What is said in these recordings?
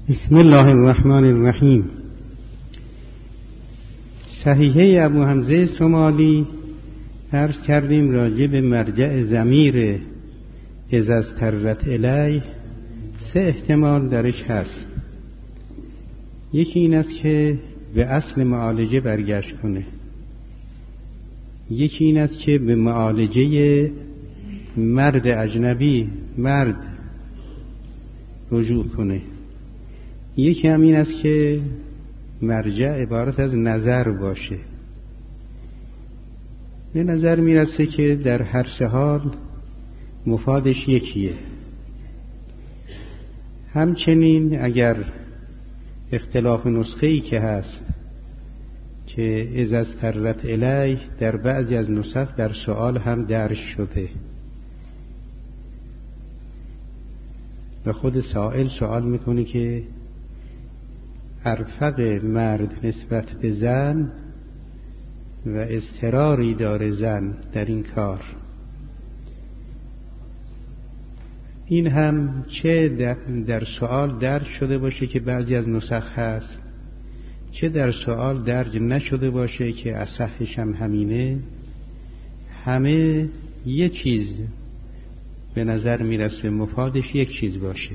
بسم الله الرحمن الرحیم. صحیحه ابو حمزه سمالی عرض کردیم راجع به مرجع ضمیر اذا اضطرت الیه 3 احتمال درش هست. یکی این است که به اصل معالجه برگشت کنه، یکی این است که به معالجه مرد اجنبی رجوع کنه، یکی هم این است که مرجع عبارت از نظر باشه. به نظر میرسه که در هر 3 حال مفادش یکیه. همچنین اگر اختلاف نسخه‌ای که هست که اذا اضطرت الیه در بعضی از نسخ در سؤال هم درج شده و خود سائل سوال میکنه که ارفق مرد نسبت به زن و اضطراری داره زن در این کار. این هم چه در سؤال درج شده باشه که بعضی از نسخ هست، چه در سؤال درج نشده باشه که اصحش هم همینه، همه یه چیز به نظر میرسه مفادش یک چیز باشه.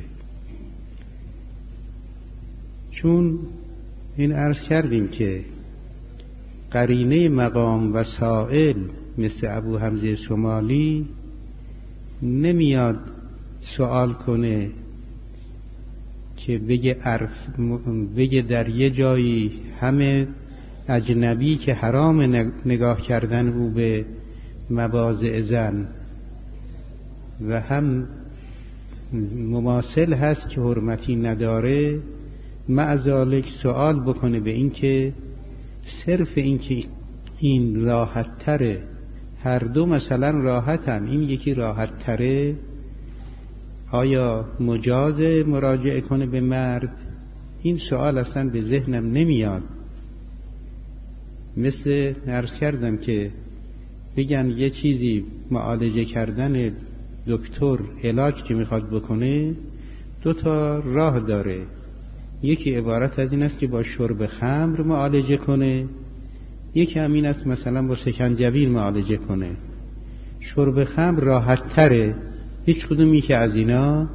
چون این عرض کردیم که قرینه مقام و سائل مثل ابو حمزه سمالی نمیاد سوال کنه که بگه در یه جایی همه اجنبی که حرام نگاه کردن او به مواضع زن و هم مماثل هست که حرمتی نداره، مع ذالک سوال بکنه به این که صرف این که این راحت تره، هر دو مثلا راحتن، این یکی راحت تره، آیا مجاز مراجعه کنه به مرد؟ این سوال اصلا به ذهنم نمیاد. مثل عرض کردم که بگن یه چیزی معالجه کردن دکتر علاج که میخواد بکنه 2 تا راه داره، یکی عبارت از این است که با شرب خمر معالجه کنه، یکی هم این است مثلا با سکنجبیل معالجه کنه. شرب خمر راحت تره، هیچ کدومی که از اینا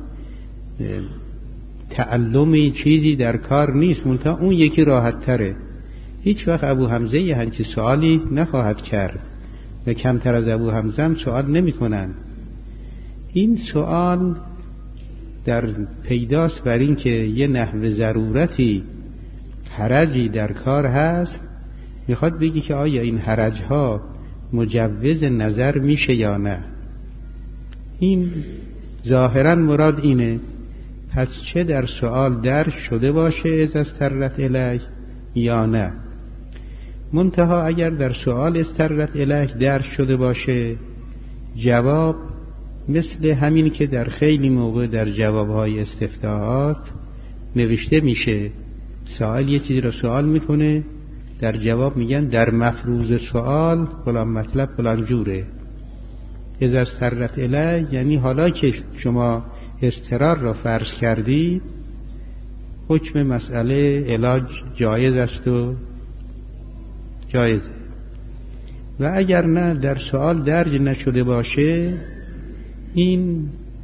تعلمی چیزی در کار نیست، منتها اون یکی راحت تره. هیچ وقت ابو حمزه یه همچین سوالی نخواهد کرد و کمتر از ابو حمزه هم سوال نمی کنن. این سوال در پیداست بر این که یه نحو ضرورتی حرجی در کار هست، میخواد بگی که آیا این حرجها مجوز نظر میشه یا نه. این ظاهرا مراد اینه. پس چه در سوال درج شده باشه اذا اضطرت الیه یا نه. منتها اگر در سوال اضطرت الیه درج شده باشه، جواب مثل همین که در خیلی موقع در جوابهای استفتاحات نوشته میشه، سائل یه چیزی رو سوال میکنه، در جواب میگن در مفروض سوال فلان مطلب فلان جوره. اذا اضطرت الیه یعنی حالا که شما اضطرار را فرض کردی، حکم مسئله علاج جایز است و جایزه. و اگر نه در سوال درج نشده باشه، این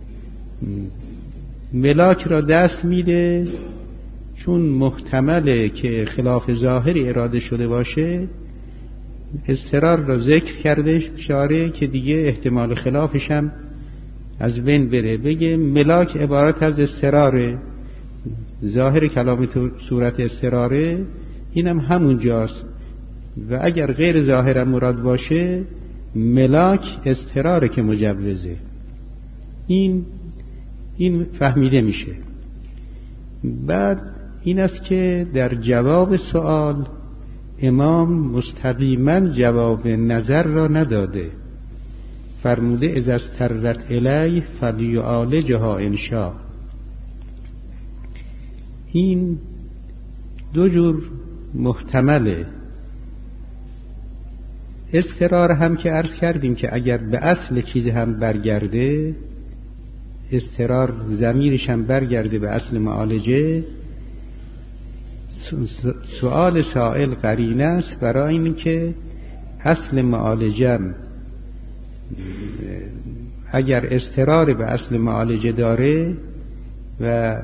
ملاک را دست میده، چون محتمله که خلاف ظاهری اراده شده باشه. اضطرار را ذکر کرده شارع که دیگه احتمال خلافش هم از بین بره، بگه ملاک عبارت از اضطراره، ظاهر کلام صورت اضطراره، اینم همون جاست. و اگر غیر ظاهر مراد باشه، ملاک اضطراره که مجوزه. این فهمیده میشه. بعد این است که در جواب سوال امام مستقیما جواب نظر را نداده، فرموده اذا اضطرت الیه فلیعالجها ان شاء. این 2 جور محتمله. اضطرار هم که عرض کردیم که اگر به اصل چیز هم برگرده، اضطرار ضمیرش هم برگرده به اصل معالجه، سؤال سائل قرینه است برای این که اصل معالجم اگر اضطرار به اصل معالجه داره و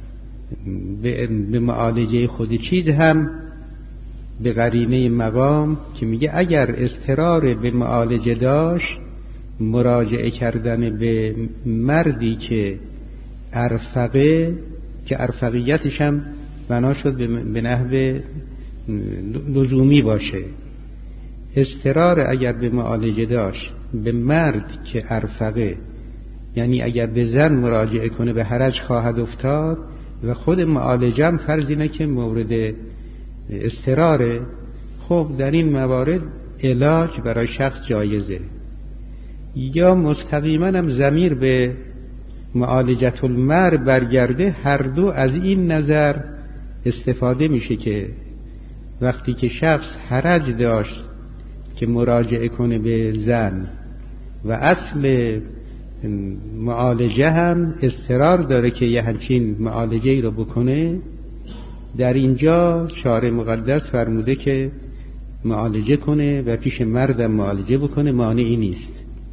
به معالجه خود چیز هم به قرینه مقام که میگه اگر اضطرار به معالجه داشت مراجعه کردن به مردی که ارفقه، که ارفقیتش هم بنا شد به نحو لزومی باشه. اضطرار اگر به معالجه داشت به مرد که ارفقه، یعنی اگر به زن مراجعه کنه به حرج خواهد افتاد و خود معالجم فرض اینه که مورد اضطراره، خب در این موارد علاج برای شخص جایزه. یا مستقیما هم ضمیر به معالجت المرء برگرده، هر دو از این نظر استفاده میشه که وقتی که شخص حرج داشت که مراجعه کنه به زن و اصل معالجه هم اصرار داره که یه همچین معالجه ای رو بکنه، در اینجا شارع مقدس فرموده که معالجه کنه و پیش مردم معالجه بکنه، مانعی نیست.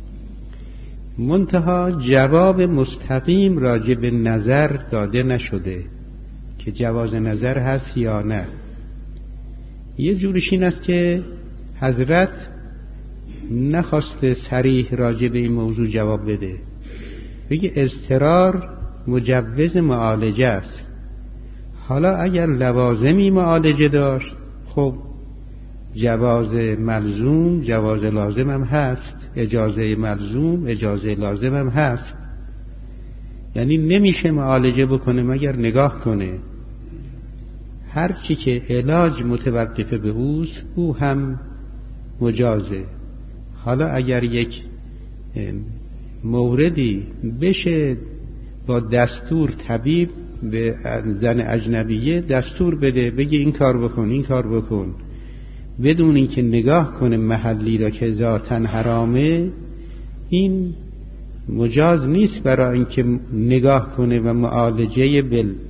منتها جواب مستقیم راجع به نظر داده نشده که جواز نظر هست یا نه. یه جورش این است که حضرت نخواسته صریح راجع به این موضوع جواب بده، بگه اضطرار مجوز معالجه است. حالا اگر لوازمی معالجه داشت، خب جواز ملزوم جواز لازم هم هست، اجازه ملزوم اجازه لازم هم هست. یعنی نمیشه معالجه بکنه مگر نگاه کنه. هر چی که علاج متوقفه به اوست او هم مجازه. حالا اگر یک موردی بشه با دستور طبیب به زن اجنبیه دستور بده، بگه این کار بکن این کار بکن، بدون اینکه نگاه کنه محلی را که ذاتاً حرامه، این مجاز نیست برای اینکه نگاه کنه و معالجه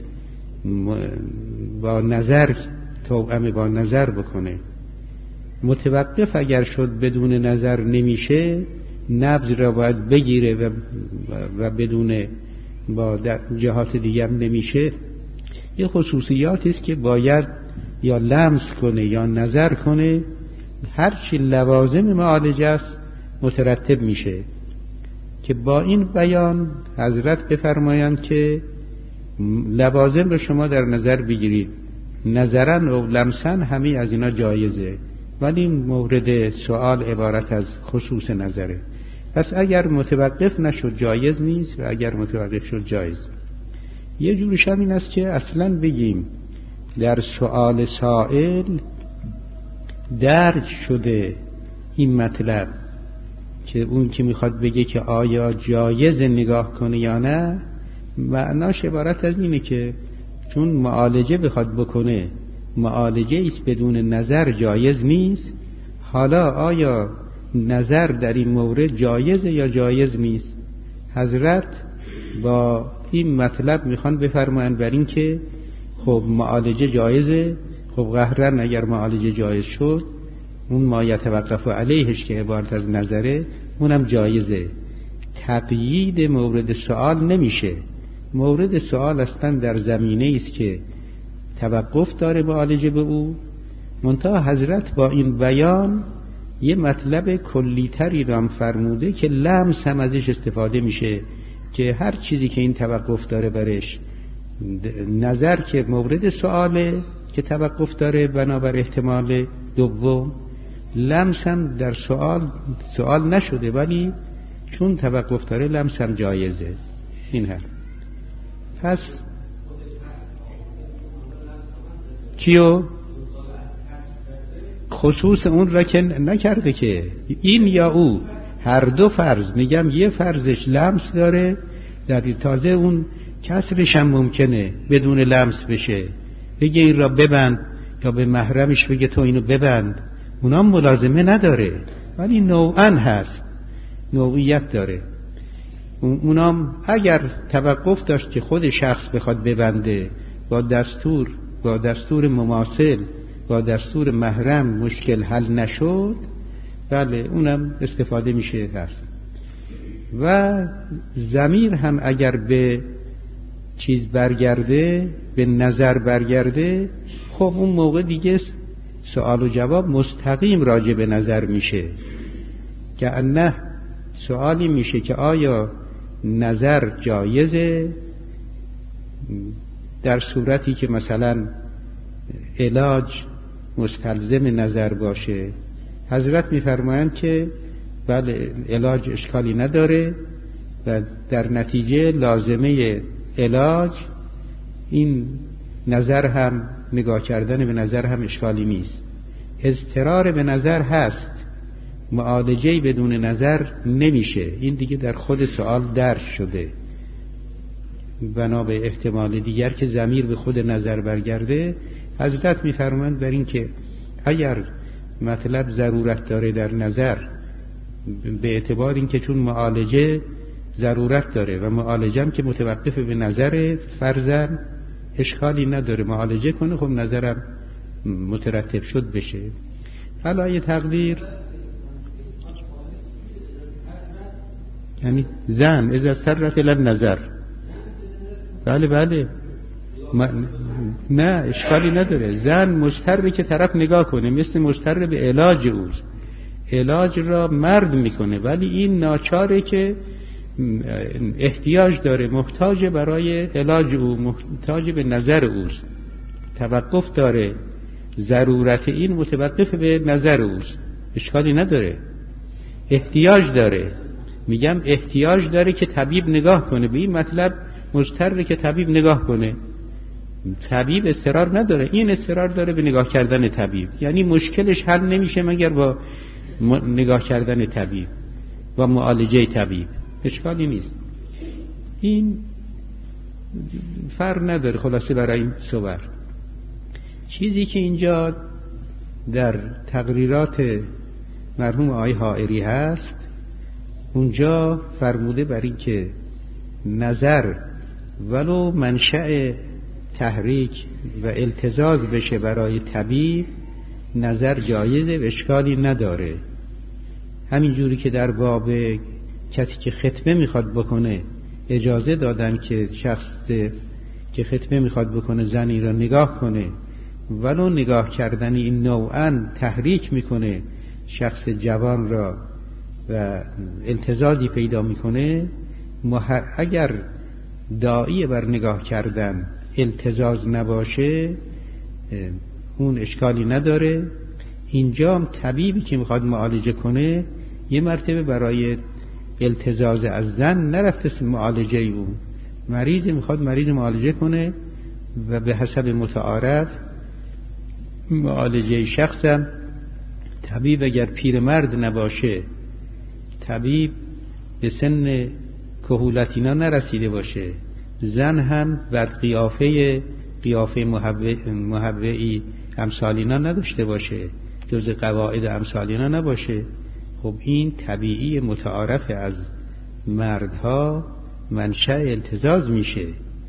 با نظر توأم با نظر بکنه. متوقف اگر شد بدون نظر نمیشه، نبض را باید بگیره و بدون با جهات دیگر نمیشه. یه خصوصیاتی است که باید یا لمس کنه یا نظر کنه. هرچی لوازم معالجه است مترتب میشه که با این بیان حضرت بفرمایند که لوازم رو شما در نظر بگیرید، نظرن و لمسن همه از اینا جایزه، ولی مورد سوال عبارت از خصوص نظره. پس اگر متوقف نشد جایز نیست و اگر متوقف شد جایز. یه جورش هم این است که اصلا بگیم در سؤال سائل درج شده این مطلب که اون که میخواد بگه که آیا جایز نگاه کنه یا نه، معناش عبارت از اینه که چون معالجه بخواد بکنه معالجه ایست بدون نظر جایز نیست. حالا آیا نظر در این مورد جایزه یا جایز نیست؟ حضرت با این مطلب میخوان بفرمایند بر این که خب معالجه جایزه. خب قهرن اگر معالجه جایز شد، اون ما یتوقف علیهش که عبارت از نظره اونم جایزه. تقیید مورد سوال نمیشه. مورد سوال اصلا در زمینه است که توقف داره معالجه به او. منتها حضرت با این بیان یه مطلب کلیتری را هم فرموده که لمس هم ازش استفاده میشه که هر چیزی که این توقف داره برش، نظر که مورد سواله که توقف داره بنابر احتمال دوم، لمس هم در سوال نشده ولی چون توقف داره لمس هم جایزه. این هر پس چیو خصوص اون را که نکرده که این یا او هر دو فرض، میگم یه فرضش لمس داره، در تازه اون کسرش هم ممکنه بدون لمس بشه، بگه این را ببند یا به محرمش بگه تو اینو ببند، اونام ملازمه نداره ولی نوعاً هست، نوعیت داره. اونام اگر توقف داشت که خود شخص بخواد ببنده با دستور با دستور مماثل با دستور محرم مشکل حل نشد، بله اونم استفاده میشه هست. و ضمیر هم اگر به چیز برگرده، به نظر برگرده، خب اون موقع دیگه سوال و جواب مستقیم راجع به نظر میشه، که نه سوالی میشه که آیا نظر جایزه در صورتی که مثلا علاج مستلزم نظر باشه. حضرت میفرمایند که بله علاج اشکالی نداره و در نتیجه لازمه علاج این نظر هم، نگاه کردن به نظر هم اشکالی نیست. اضطرار به نظر هست، معالجه‌ای بدون نظر نمیشه. این دیگه در خود سوال درج شده. بنا به احتمال دیگر که ضمیر به خود نظر برگرده، حضرت میفرمایند بر این که اگر مطلب ضرورت داره در نظر، به اعتبار این که چون معالجه ضرورت داره و معالجه هم که متوقف به نظر، فرضاً اشکالی نداره معالجه کنه، خب نظرم مترتب شد بشه. علای تقدیر یعنی زن از استرت الى نظر، بله نه اشکالی نداره. زن مضطره که طرف نگاه کنه، مثل مضطر به علاج اوست، علاج را مرد میکنه، ولی این ناچاره که احتیاج داره، محتاج برای علاج او، محتاج به نظر اوست، توقف داره، ضرورت این متوقف به نظر اوست، اشکالی نداره. احتیاج داره، میگم احتیاج داره که طبیب نگاه کنه به این مطلب، مضطره که طبیب نگاه کنه. طبیب اصرار نداره، این اصرار داره به نگاه کردن طبیب، یعنی مشکلش حل نمیشه مگر با نگاه کردن طبیب و معالجه طبیب، اشکالی نیست. این فرق نداره. خلاصه برای این صور چیزی که اینجا در تقریرات مرحوم آقای حائری هست، اونجا فرموده بر این که نظر ولو منشأ تحریک و التزاز بشه برای طبیب، نظر جایزه و اشکالی نداره. همین جوری که در باب کسی که ختمه میخواد بکنه اجازه دادن که شخص که ختمه میخواد بکنه زنی را نگاه کنه، ولو نگاه کردن این نوعاً تحریک میکنه شخص جوان را و التزازی پیدا میکنه، اگر داعی بر نگاه کردن التزاز نباشه اون اشکالی نداره. اینجا هم طبیبی که میخواد معالجه کنه یه مرتبه برای التزاز از زن نرفته معالجه اون، مریض میخواد مریض معالجه کنه و به حسب متعارف معالجه شخصم، طبیب اگر پیرمرد نباشه، طبیب به سن کهولت اینا نرسیده باشه، زن هم بر قیافه محبعی امثالینا نداشته باشه، جز قواعد امثالینا نباشه، خب این طبیعی متعارف از مردها منشأ التزاز میشه.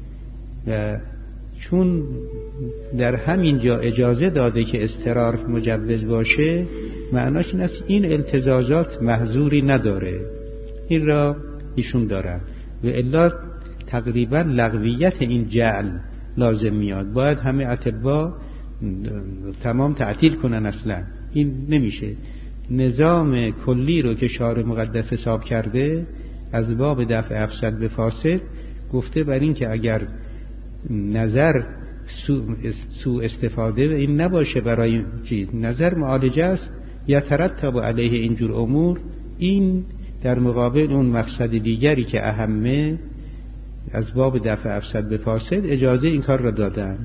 و چون در همین جا اجازه داده که اضطرار مجوز باشه، معناش این است این التزازات محظوری نداره، این را ایشون دارن و الا تقریبا لغویت این جعل لازم میاد، باید همه اطباء تمام تعطیل کنن، اصلا این نمیشه. نظام کلی رو که شارع مقدس حساب کرده از باب دفع افسد به فاسد گفته بر این که اگر نظر سوء استفاده و این نباشه برای چیز، نظر معالجه است یا ترتب علیه اینجور امور، این در مقابل اون مقصد دیگری که اهمه از باب دفع افسد به فاسد اجازه این کار را دادن.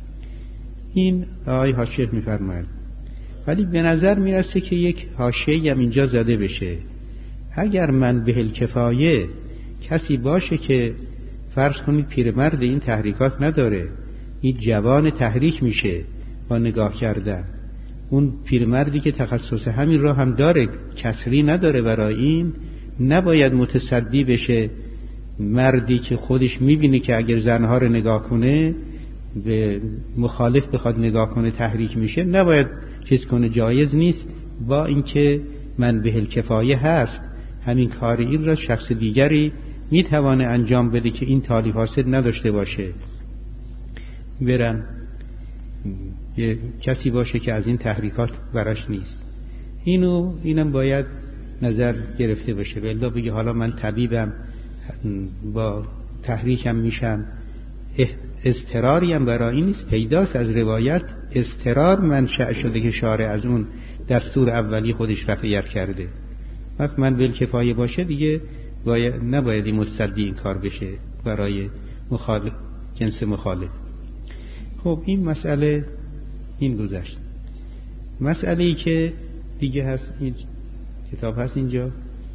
این آقای حاشیه میفرماید. ولی به نظر میرسه که یک حاشیه‌ای هم اینجا زده بشه، اگر من به الکفایه کسی باشه که فرض کنید پیرمرد این تحریکات نداره، این جوان تحریک میشه با نگاه کردن، اون پیرمردی که تخصص همین را هم داره کسری نداره، برای این نباید متصدی بشه مردی که خودش میبینه که اگر زنها رو نگاه کنه به مخالف بخواد نگاه کنه تحریک میشه، نباید چیز کنه، جایز نیست. با اینکه من به الکفایه هست، همین کار این را شخص دیگری میتوانه انجام بده که این تالیف حاصل نداشته باشه، برن یه کسی باشه که از این تحریکات براش نیست. اینم باید نظر گرفته باشه. بلا بگه حالا من طبیبم، با تحریکم میشم، اضطراری هم برای این نیست. پیداست از روایت اضطرار منشأ شده که شارع از اون دستور اولی خودش رفع کرده. وقت من بالکفایه باشه دیگه نباید این متصدی این کار بشه برای مخالف، جنس مخالف. خب این مسئله این گذشت. مسئله‌ای که دیگه هست، این کتاب هست اینجا،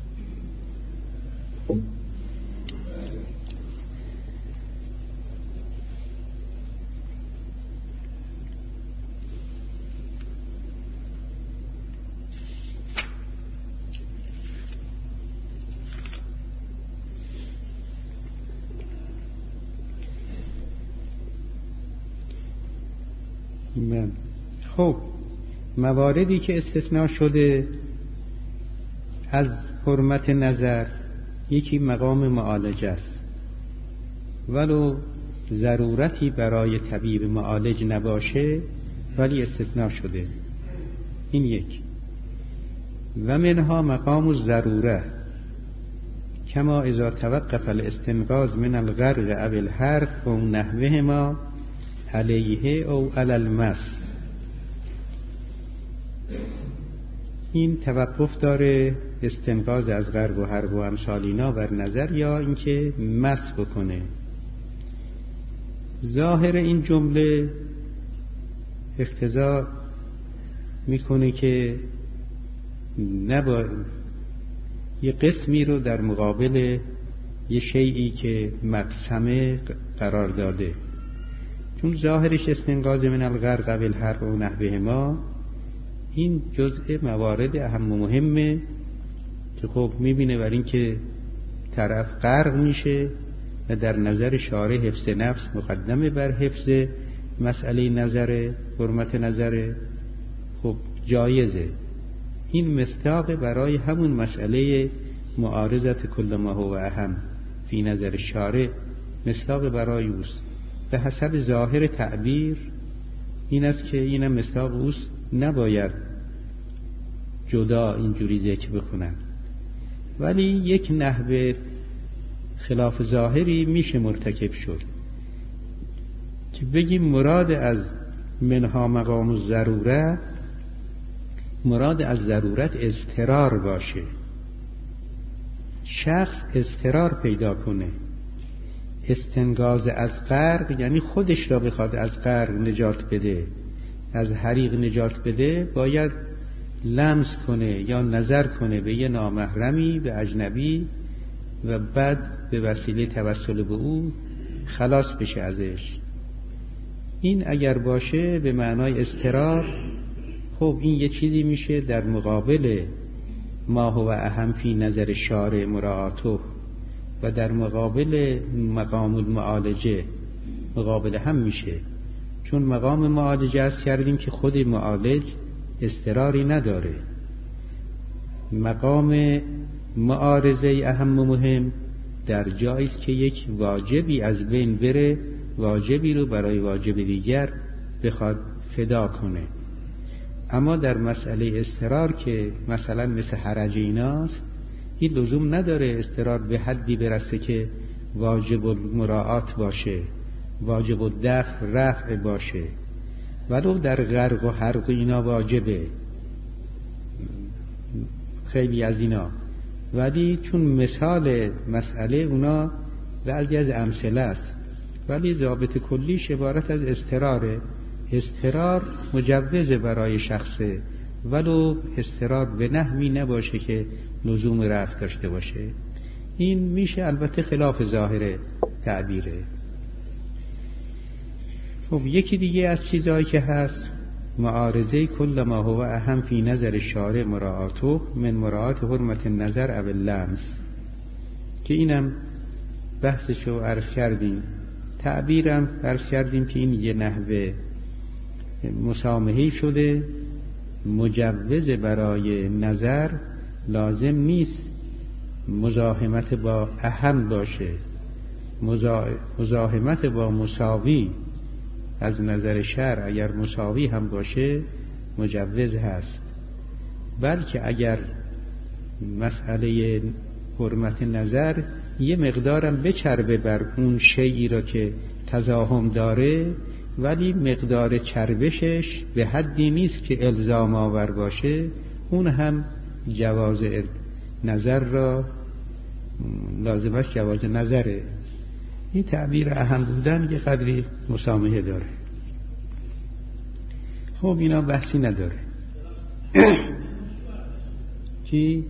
خب مواردی که استثناء شده از حرمت نظر، یکی مقام معالجه است، ولو ضرورتی برای طبیب معالج نباشه ولی استثناء شده. این یک. و منها مقام الضروره کما اذا توقف الاستنقاذ من الغرق او الحرق او نحوهما علیه او علی المس. این توقف داره استنقاذ از غرق و حرق و امثال اینا بر نظر، یا اینکه مس بکنه. ظاهر این جمله اقتضا میکنه که یه قسمی رو در مقابل یه شیئی که مقسمه قرار داده، چون ظاهرش استنقاذ من الغرق و الحرق و نحوهما، این جزء موارد اهم و مهمه که خب میبینه بر این که طرف غرق میشه و در نظر شارع حفظ نفس مقدمه بر حفظ مسئله نظر، حرمت نظر، خب جایزه. این مصداق برای همون مسئله معارضت کل ما هو اهم فی نظر شارع، مصداق برای اوست. به حسب ظاهر تعبیر این است که اینم مصداق اوست، نباید جدا اینجوری ذکر بکنن. ولی یک نحوه خلاف ظاهری میشه مرتکب شد که بگیم مراد از منها مقام الضروره، مراد از ضرورت اضطرار باشه، شخص اضطرار پیدا کنه. استنقاذ از غرق یعنی خودش را بخواد از غرق نجات بده، از حریق نجات بده، باید لمس کنه یا نظر کنه به یه نامحرمی، به اجنبی، و بعد به وسیله توسل به او خلاص بشه ازش. این اگر باشه به معنای اضطرار، خب این یه چیزی میشه در مقابل ما هو اهم فی نظر شارع مراعاته، و در مقابل مقام المعالجه مقابل هم میشه. چون مقام معالجه است کردیم که خود معالج اضطراری نداره. مقام معارضه اهم و مهم در جایی است که یک واجبی از بین بره، واجبی رو برای واجب دیگر بخواد فدا کنه. اما در مسئله اضطرار که مثلا مثل حرج ایناست، این لزوم نداره اضطرار به حدی برسه که واجب المراعات باشه، واجب الدفع رفع باشه. ولو در غرق و حرق اینا واجبه، خیلی از اینا، ولی چون مثال مسئله اونا بعضی از امثله است، ولی ضابط کلیش عبارت از اضطراره. اضطرار مجوز برای شخصه، ولو اضطرار به نحوی نباشه که لزوم رفع داشته باشه. این میشه البته خلاف ظاهر تعبیره. خب یکی دیگه از چیزهایی که هست معارضه کل ما هو اهم فی نظر شارع مراعاته من مراعات حرمت نظر او اللمس، که اینم بحثشو عرض کردیم تعبیرم فرض کردیم که این یه نحوه مسامحه‌ای شده، مجوز برای نظر لازم نیست مزاحمت با اهم باشه، مزاحمت با مساوی از نظر شرع اگر مساوی هم باشه مجوز هست، بلکه اگر مسئله حرمت نظر یه مقدارم بچربه بر اون شیئی را که تزاحم داره، ولی مقدار چربشش به حدی نیست که الزام آور باشه، اون هم جواز نظر را لازمش جواز نظره. این تعبیر اهم بودن یه قدری مسامحه داره. خب اینا بحثی نداره. چی؟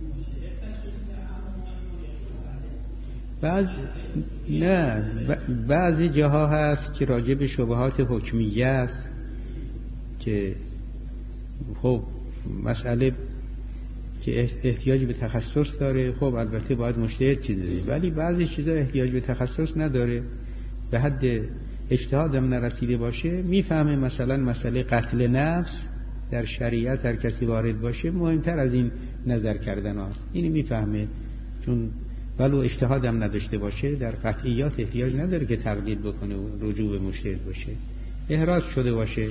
بعضی جاها هست که راجع به شبهات حکمیه است که خب مسئله که احتیاج به تخصص داره، خب البته باید مجتهد چیزی، ولی بعضی چیزا احتیاج به تخصص نداره، به حد اجتهادم نرسیده باشه میفهمه. مثلا مسئله قتل نفس در شریعت هر کسی وارد باشه مهمتر از این نظر کردن هاست، اینی میفهمه، چون ولو اجتهادم نداشته باشه در قطعیات احتیاج نداره که تقلید بکنه و رجوع به مجتهد باشه، احراز شده باشه،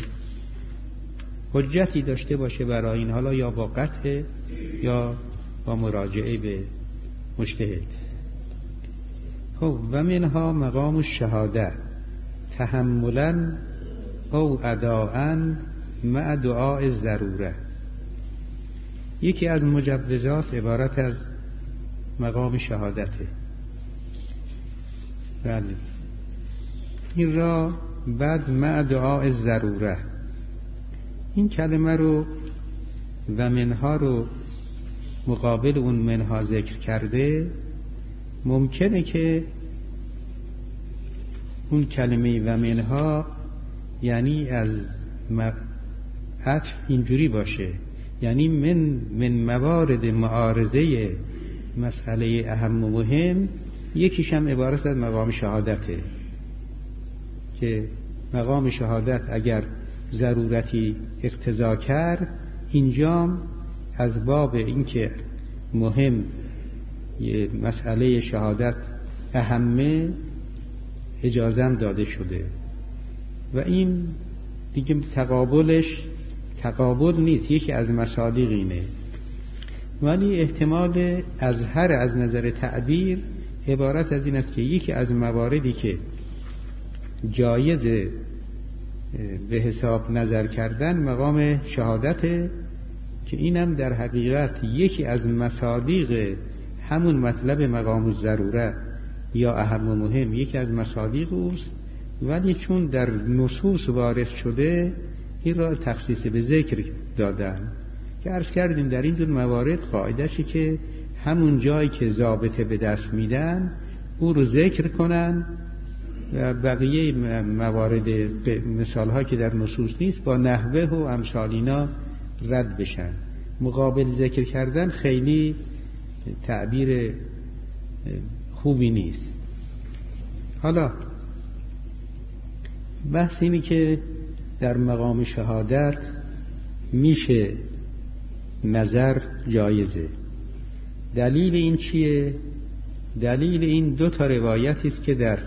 حجتی داشته باشه برای این، حالا یا با قطع یا با مراجعه به مجتهد. خب و منها مقام الشهاده تحملا او اداء مع دعاء الضروره. یکی از مجوزات عبارت از مقام شهادته. بله این را بعد مع دعاء الضروره، این کلمه رو و منها رو مقابل اون منها ذکر کرده، ممکنه که اون کلمه و منها یعنی از عطف اینجوری باشه، یعنی من موارد معارضه مسئله اهم و مهم یکیش هم عبارت از مقام شهادته، که مقام شهادت اگر ضرورتی اقتضا کرد اینجام از باب اینکه مهم مسئله شهادت اهمه اجازم داده شده و این دیگه تقابلش تقابل نیست، یکی از مصادیق اینه، ولی احتمال اظهر از نظر تعبیر عبارت از این است که یکی از مواردی که جایز به حساب نظر کردن مقام شهادته، که اینم در حقیقت یکی از مصادیق همون مطلب مقام الضروره یا اهم و مهم، یکی از مصادیق اوست، ولی چون در نصوص وارد شده این را تخصیص به ذکر دادن، که عرض کردیم در این جور موارد قاعده‌شی که همون جایی که ضابطه به دست میدن او رو ذکر کنن و بقیه موارد مثالها که در نصوص نیست با نحوه و امثال اینا رد بشن. مقابل ذکر کردن خیلی تعبیر خوبی نیست. حالا بحث اینی که در مقام شهادت میشه نظر جایزه. دلیل این چیه؟ دلیل این دو تا روایتی است که در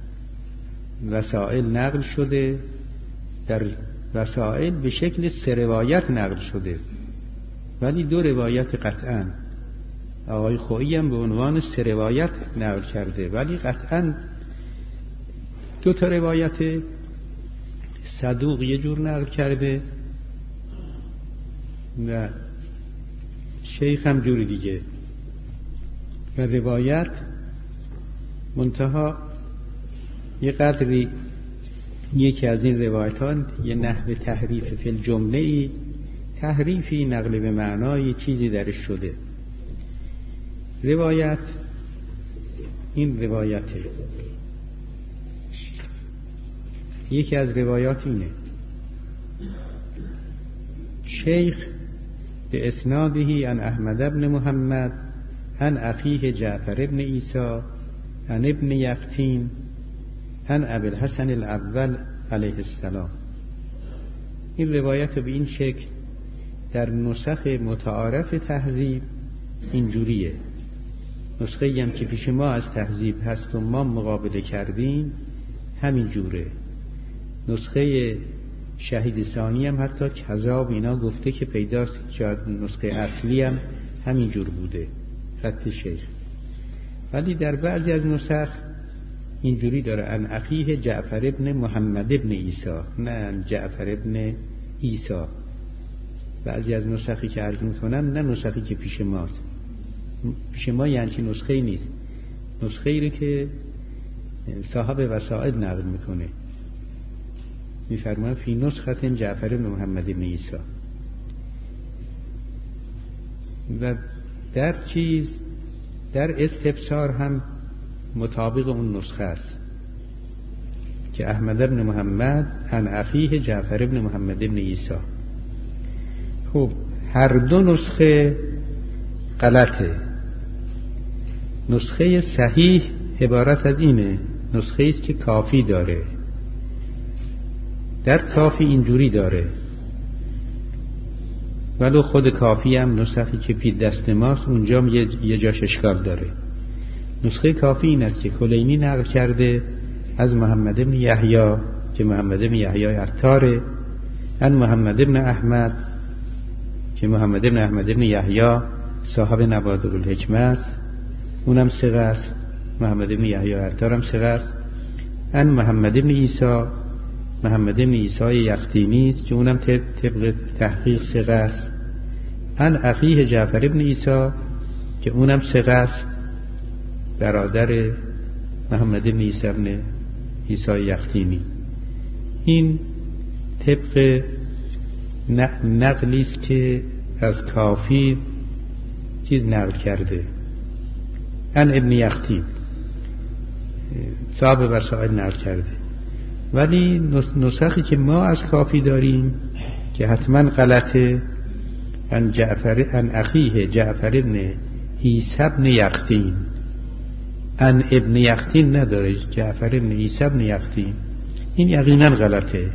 وسائل نقل شده، در وسائل به شکل 3 روایت نقل شده، ولی 2 روایت قطعاً. آقای خویی هم به عنوان 3 روایت نقل کرده، ولی قطعاً 2 تا روایت. صدوق یه جور نقل کرده و شیخ هم جوری دیگه، و روایت منتها یه قدری یکی از این روایتان یه نحو تحریف فی الجمله، تحریفی نقل به معنای چیزی درش شده. روایت این روایته، یکی از روایات اینه: شیخ به اسناده عن احمد ابن محمد عن اخیه جعفر ابن عیسی عن ابن یقطین عن ابوالحسن الاول علیه السلام. این روایت به این شکل در نسخ متعارف تهذیب اینجوریه. نسخه هم که پیش ما از تهذیب هست و ما مقابله کردیم همین جوره. نسخه شهید ثانی هم حتی کذاب اینا گفته که پیداست، شاید نسخه اصلی هم همین جور بوده، خط شیخ. ولی در بعضی از نسخ اینجوری داره ان اخیه جعفر ابن محمد ابن عیسی، نه ان جعفر ابن عیسی. بعضی از نسخی که عرض میکنم نه نسخی که پیش ماست. پیش ما یعنی چی نسخه ای نیست، نسخه ای که صاحب وسائل نقل میکنه، میفرماید فی نسخت جعفر ابن محمد ابن عیسی. و در استبصار هم مطابق اون نسخه است که احمد ابن محمد عن اخیه جعفر ابن محمد ابن عیسی. خب هر دو نسخه غلطه. نسخه صحیح عبارت از اینه، نسخه است که کافی داره. در کافی اینجوری داره، ولو خود کافی هم نسخی که پی دست ماست اونجا یه جاش اشکال داره. نسخه کافی این است که کلینی نقل کرده از محمد بن یحیی که محمد بن یحیی عطاره، ان محمد بن احمد که محمد بن احمد بن یحیی صاحب نوادر الحکمه است، اونم ثقه است. محمد بن یحیی عطار هم ثقه است. ان محمد بن عیسی، محمد بن عیسی یختینی است که اونم طبق تحقیق ثقه است. ان اخیه جعفر بن عیسی که اونم ثقه است، برادر محمد بن عیسی بن عیسی یختینی. این طبق نقلی است که از کافی چیز نقل کرده. ان ابن یختین صاحب وسائل نقل کرده. ولی نسخی که ما از کافی داریم که حتما غلطه، ان اخیه جعفر ابن عیسی ابن یختین، ان ابن یختین نداره، جعفر ابن عیسی ابن یختین، این یقینا غلطه.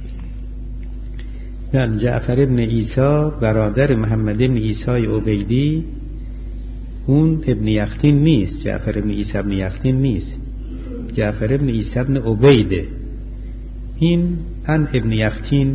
ان جعفر ابن عیسی برادر محمد ابن عیسی عبیدی، اون ابن یختین نیست، جعفر ابن عیسی ابن یختین نیست، جعفر ابن عیسی ابن عبیده. این ان ابن یختین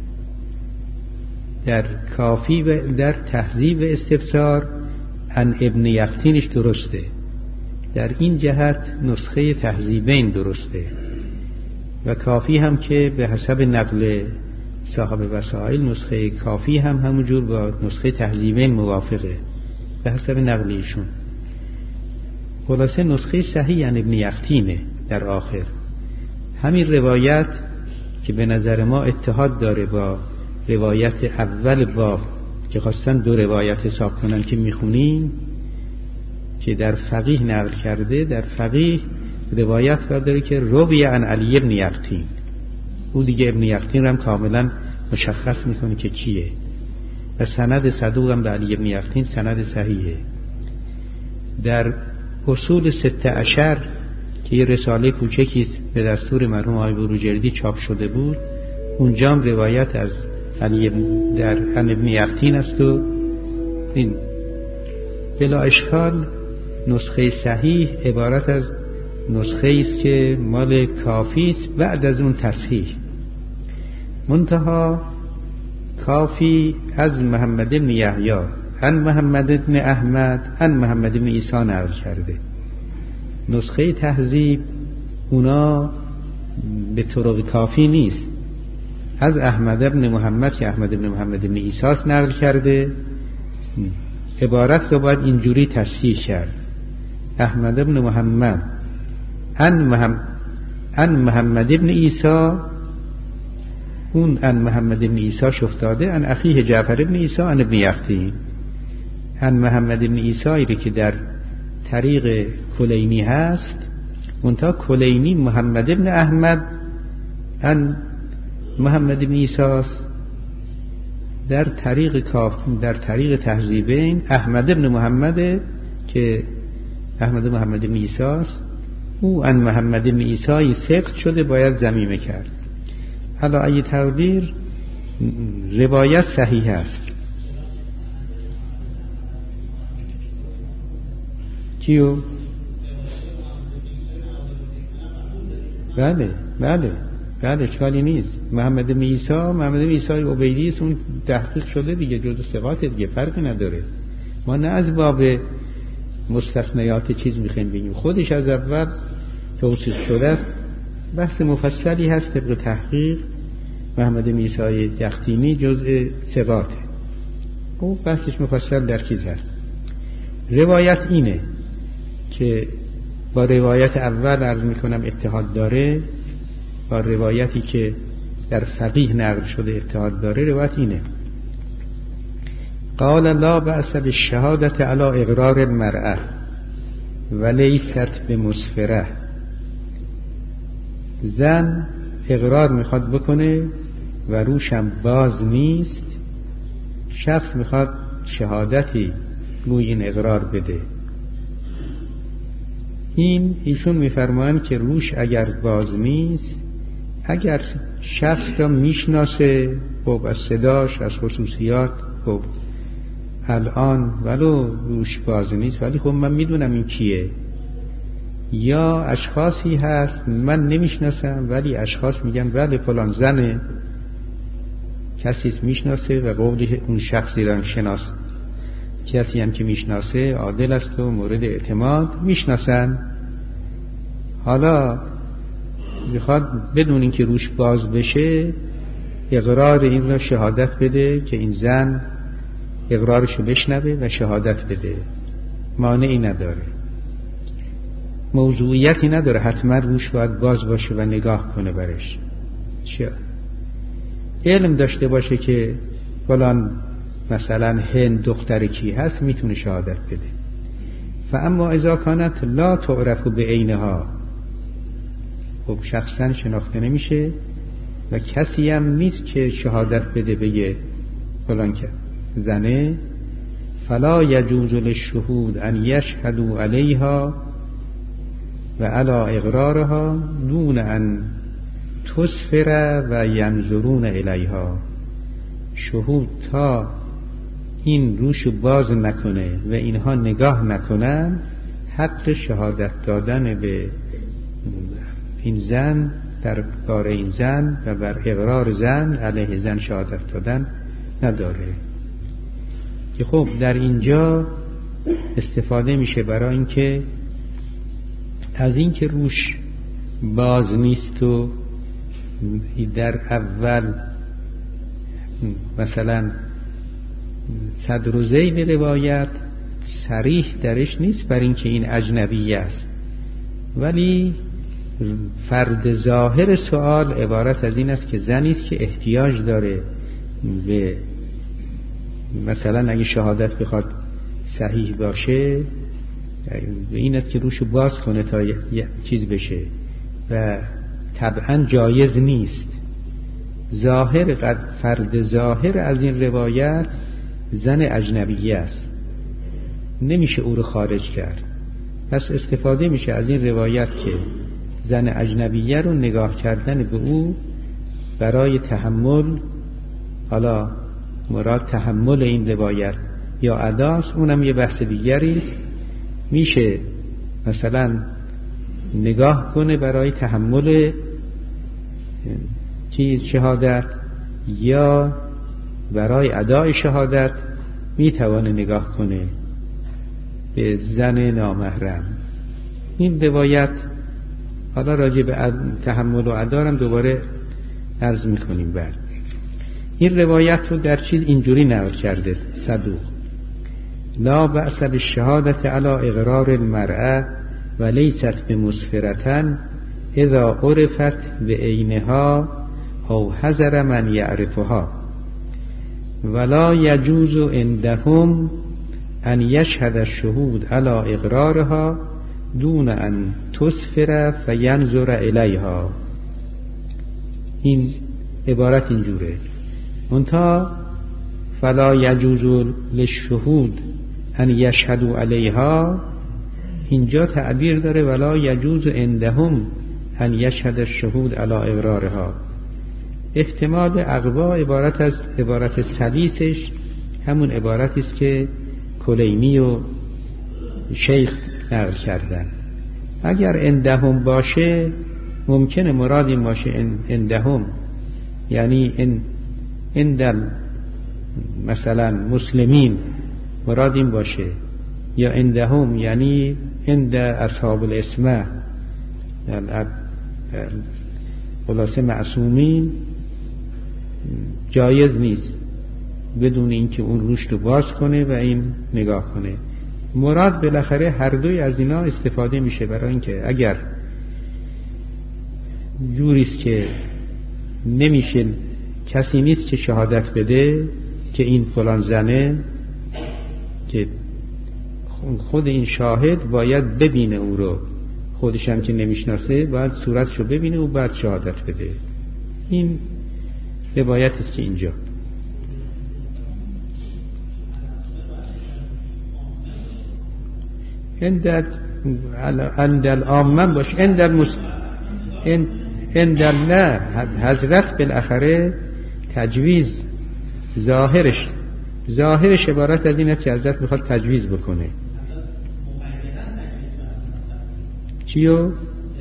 در کافی و در تهذیب استبصار ان ابن یختینش درسته. در این جهت نسخه تهذیبین درسته و کافی هم که به حسب نقل صاحب وسائل نسخه کافی هم همونجور با نسخه تهذیبین موافقه به حسب نقل ایشون. خلاصه نسخه صحیح ان ابن یختینه. در آخر همین روایت که به نظر ما اتحاد داره با روایت اول باب که خواستن دو روایت حساب کنن که میخونیم، که در فقیه نقل کرده، در فقیه روایت داره که روی عن علی ابن یختین، او دیگه ابن یختین هم کاملا مشخص میکنه که کیه و سند صدوق هم به علی ابن یختین سند صحیحه. در اصول 16 که یه رساله کوچکی به دستور مرحوم آقای بروجردی چاپ شده بود، اونجا هم روایت از علی در ابن یختین است و این بلا اشکال نسخه صحیح عبارت از نسخه است که مال کافی است بعد از اون تصحیح. منتها کافی از محمد بن یحیی ان محمد بن احمد ان محمد بن عیسی نقل کرده. نسخه تهذیب اونا به طرق کافی نیست، از احمد بن محمد که احمد بن محمد بن عیسی نقل کرده. عبارت رو باید اینجوری تصحیح کرد: احمد بن محمد ان محمد بن عیسی، اون ان محمد بن عیسی شفتاده ان اخیه جعفر بن عیسی ان ابن یختین. ان محمد بن عیسی رو که در طریق کلینی هست، منتها کلینی محمد بن احمد ان محمد بن عیسی است. در طریق تهذیبین احمد بن محمد که احمد محمد بن عیسی است، او ان محمد بن عیسی سقط شده باید ضمیمه کرد. علی ای تقدیر روایت صحیح است. کیو؟ بله اشکالی نیست. محمد بن عیسی عبیدی است، اون تحقیق شده دیگه، جزء ثقات دیگه، فرقی نداره. ما نه از باب مستثنیات چیز میخوایم بگیم، خودش از اول توصیف شده است. بحث مفصلی هست طبق تحقیق. محمد بن عیسی یختینی جزء ثقاته، او بحثش مفصل در چیز هست. روایت اینه که با روایت اول عرض میکنم اتحاد داره، با روایتی که در فقیه نقل شده اتحاد داره. روایت اینه: قال لا بأس بالشهادة على اقرار المرأة ولیست بمسفره. زن اقرار میخواد بکنه و روشم باز نیست، شخص میخواد شهادتی روی این اقرار بده. ایشون میفرمایند که روش اگر باز نیست، اگر شخص را میشناسه، خب از صداش، از خصوصیات، خب الان ولو روش باز نیست ولی خب من میدونم این کیه، یا اشخاصی هست من نمیشناسم ولی اشخاص میگن بله فلان زنه، کسیست میشناسه و قول اون شخصی را شناس، کسی هم که میشناسه عادل است و مورد اعتماد، میشناسن. حالا میخواد بدون اینکه روش باز بشه اقرار این را شهادت بده که این زن اقرارشو بشنوه و شهادت بده. مانعی نداره، موضوعیتی نداره، حتما روش باید باز باشه و نگاه کنه برش. علم داشته باشه که فلان مثلا هند دختر کی هست میتونه شهادت بده. فاما اذا کانت لا تعرف بعینها، خب شخصا شناخته نمیشه و کسی هم نیست که شهادت بده بگه فلان که زنه، فلا یجوز للشهود ان یشهدوا علیها و علی اقرارها دون ان تسفر و ینظرون الیها. شهود تا این روشو باز نکنه و اینها نگاه نکنن، حق شهادت دادن به این زن در بار این زن و بر اقرار زن علیه زن شهادت دادن نداره. که خب در اینجا استفاده میشه برای اینکه از اینکه روش باز نیست و در اول مثلا صدر و ذیل روایت صریح درش نیست بر اینکه این اجنبی است، ولی فرد ظاهر سوال عبارت از این است که زنی است که احتیاج داره به مثلا اگه شهادت بخواد صحیح باشه این است که روشو باز کنه تا یه چیز بشه و طبعا جایز نیست. فرد ظاهر از این روایت زن اجنبیه است، نمیشه او رو خارج کرد. پس استفاده میشه از این روایت که زن اجنبیه رو نگاه کردن به او برای تحمل، حالا مراد تحمل این روایت یا اداست، اونم یه بحث دیگری است. میشه مثلا نگاه کنه برای تحمل چیز شهادت یا برای ادای شهادت میتوانه نگاه کنه به زن نامحرم. این روایت حالا راجع به تحمل و ادارم دوباره عرض میکنیم. بعد این روایت رو در چیز اینجوری نقل کرده صدوق: لا بأس بالشهادة على اقرار المرأة ولیست بمسفرة اذا عرفت بعینها او حذر من یعرفها ولا یجوز عندهم ان یشهد الشهود على اقرارها دون ان تسفر فینظر الیها. این عبارت اینجوره، منتها فلا یجوز للشهود ان یشهدوا علیها، اینجا تعبیر داره ولا یجوز عندهم ان یشهد الشهود علی اقرارها. احتمال اقوا عبارت از عبارت سلیسش همون عبارتی است که کلینی و شیخ نقل کردن. اگر عندهم باشه ممکنه مراد این باشه عندهم یعنی عند مثلا مسلمین مراد این باشه، یا عندهم یعنی عند اصحاب الاسمه خلاصه معصومین جایز نیست بدون اینکه اون روش رو باز کنه و این نگاه کنه. مراد بالاخره هر دوی از اینا استفاده میشه، برای اینکه اگر جوریست که نمیشه کسی نیست که شهادت بده که این فلان زنه، که خود این شاهد باید ببینه او رو، خودش هم که نمیشناسه باید صورتشو ببینه و بعد شهادت بده. این روایت است که اینجا عند العامه باش، عند الله حضرت بالاخره تجویز ظاهرش عبارت از این است که حضرت میخواد تجویز بکنه. چیو؟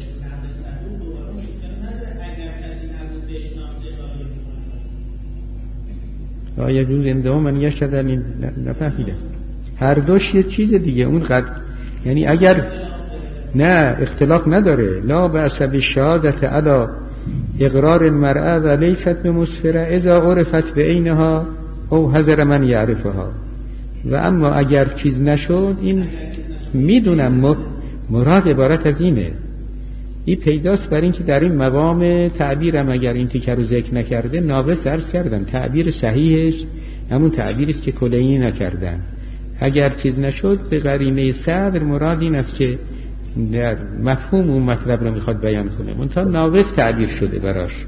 آیا جوز عندهم من یشهد نفهمیدم. هر دوش یه چیز دیگه اون یعنی اگر نه اختلاف نداره لا بأس بالشهادة علی اقرار المرأة و لیست بمسفرة اذا عرفت بعینها او حذر من یعرفها. و اما اگر چیز نشد، این میدونم مراد عبارت از اینه، این پیداست بر این که در این مقام تعبیرم اگر این تیکه رو ذکر نکرده ناقص عرض کردم، تعبیر صحیحش همون تعبیریست که کلینی نکردن. اگر چیز نشد به قرینه صدر مراد این است که در مفهوم اون مطلب رو میخواد بیان کنه، منتها ناقص تعبیر شده براش.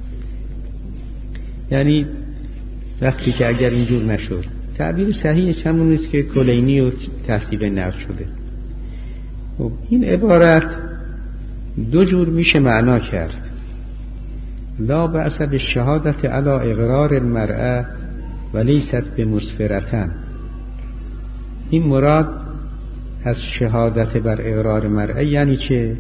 یعنی وقتی که اگر اینجور نشد، تعبیر صحیحش همون است که کلینی و تحصیب نقل شده. خب این عبارت دو جور میشه معنا کرد. لا بأس بالشهادة علی اقرار المرأة و لیست بمسفرة. این مراد از شهادت بر اقرار مرأة یعنی چه؟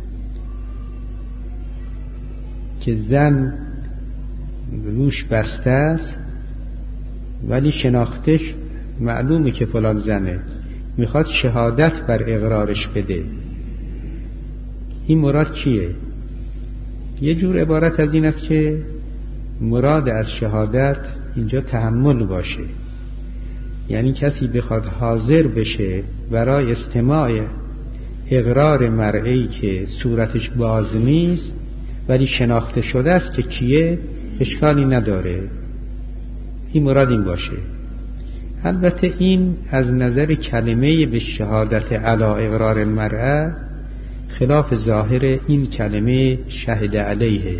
که زن روش بسته است ولی شناختش معلومه که فلان زنه، میخواد شهادت بر اقرارش بده. این مراد چیه؟ یه جور عبارت از این است که مراد از شهادت اینجا تحمل باشه، یعنی کسی بخواد حاضر بشه برای استماع اقرار مرئی که صورتش باز نیست ولی شناخته شده است که کیه، اشکالی نداره. این مراد این باشه. البته این از نظر کلمه به شهادت علی اقرار المرأة خلاف ظاهر این کلمه شهد علیه.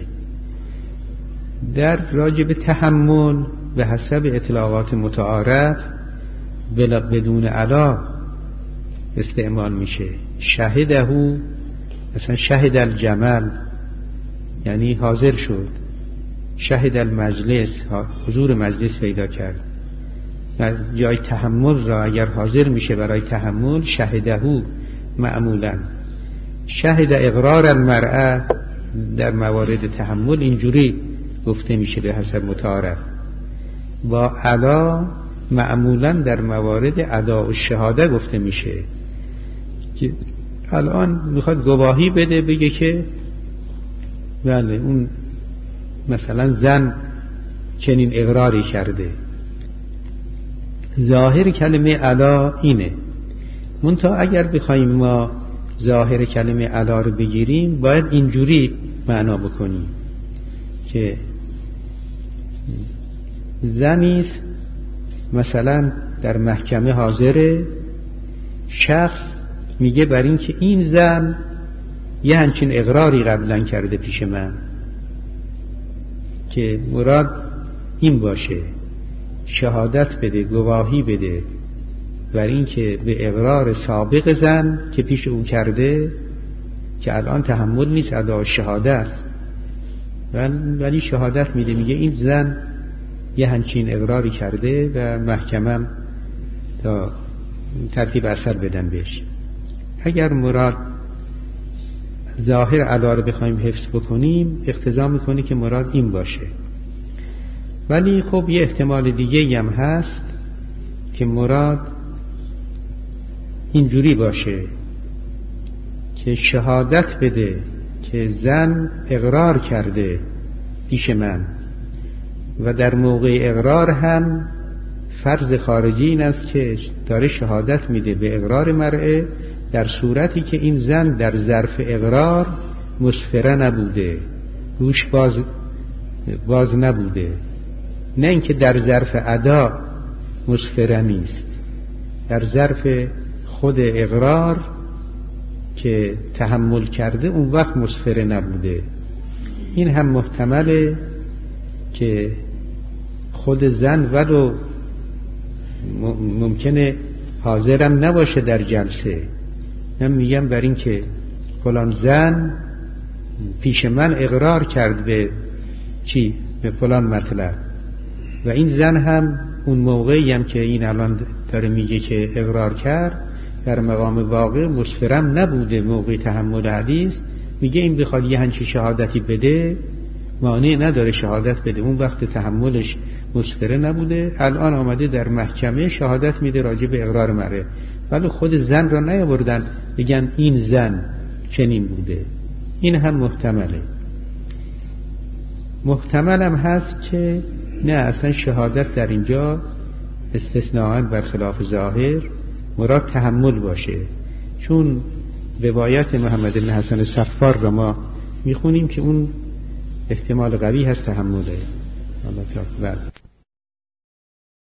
در راجب تحمل به حسب اطلاقات متعارف بدون علا استعمال میشه. شهده مثلا شهد الجمل یعنی حاضر شد، شهد المجلس حضور مجلس پیدا کرد. جای تحمل را اگر حاضر میشه برای تحمل شهده معمولا. شهد اقرار المرأة در موارد تحمل اینجوری گفته میشه به حسب متعارف. با علا معمولا در موارد ادا و شهاده گفته میشه که الان میخواد گواهی بده، بگه که بله اون مثلا زن چنین اقراری کرده. ظاهر کلمه علا اینه. منتها اگر بخوایم ما ظاهر کلمه علا رو بگیریم باید اینجوری معنا بکنیم که زنیست مثلا در محکمه حاضره، شخص میگه بر این که این زن یه همچین اقراری قبلا کرده پیش من، که مراد این باشه شهادت بده، گواهی بده بر این که به اقرار سابق زن که پیش او کرده که الان تحمل نیست، ادای شهاده است، ولی شهادت میده، میگه این زن یه همچین اقراری کرده و محکمم تا ترتیب اثر بدن بهش. اگر مراد ظاهر ادا رو بخوایم حفظ بکنیم اقتضا میکنه که مراد این باشه، ولی خب یه احتمال دیگه هم هست که مراد اینجوری باشه که شهادت بده که زن اقرار کرده پیش من و در موقع اقرار هم فرض خارجی این است که داره شهادت میده به اقرار مرئه در صورتی که این زن در ظرف اقرار مسفره نبوده، روش باز نبوده، نه اینکه در ظرف ادا مسفره نیست، در ظرف خود اقرار که تحمل کرده اون وقت مسفره نبوده. این هم محتمله که خود زن ولو ممکنه حاضرم نباشه در جلسه، من میگم بر این که فلان زن پیش من اقرار کرد به چی؟ به فلان مطلب، و این زن هم اون موقعی هم که این الان داره میگه که اقرار کرد در مقام واقع مسفرم نبوده موقع تحمل حدیث، میگه این بخواد یه همچین شهادتی بده مانع نداره شهادت بده، اون وقت تحملش مسفره نبوده، الان آمده در محکمه شهادت میده راجع به اقرار مرئه، ولی خود زن را نیاوردن بگن این زن چنین بوده. این هم محتمله. محتمل هم هست که نه اصلا شهادت در اینجا استثناءً برخلاف ظاهر مراد تحمل باشه، چون روایت محمد بن حسن صفار را ما میخونیم که اون احتمال قوی هست تحمله.